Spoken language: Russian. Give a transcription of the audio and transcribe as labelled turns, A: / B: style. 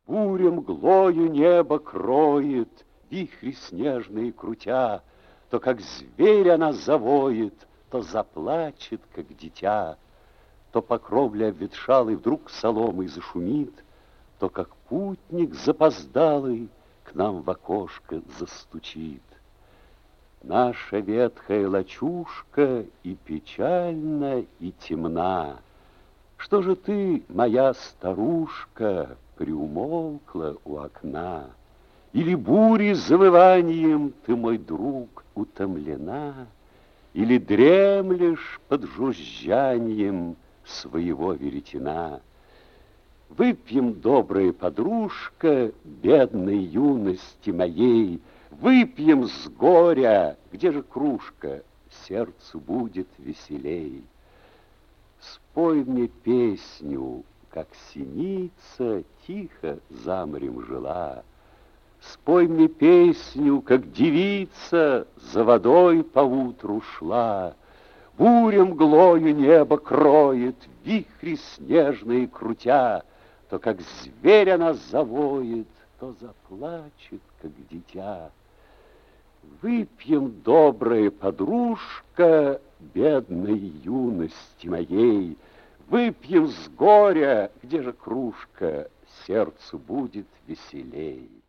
A: Буря мглою небо кроет, вихри снежные крутя, то, как зверь, она завоет, то заплачет, как дитя, то по кровле обветшалой вдруг соломой зашумит, то, как путник запоздалый, к нам в окошко застучит. Наша ветхая лачушка и печальна, и темна. Что же ты, моя старушка, приумолкла у окна? Или бури завыванием ты, мой друг, утомлена? Или дремлешь под жужжанием своего веретена? Выпьем, добрая подружка, бедной юности моей, выпьем с горя, где же кружка, сердцу будет веселей. Спой мне песню, как синица тихо за морем жила. Спой мне песню, как девица за водой поутру шла. Буря мглою небо кроет, вихри снежные крутя, то, как зверь, она завоет, то заплачет, как дитя. Выпьем, добрая подружка, бедной юности моей, выпьем с горя, где же кружка, сердцу будет веселей.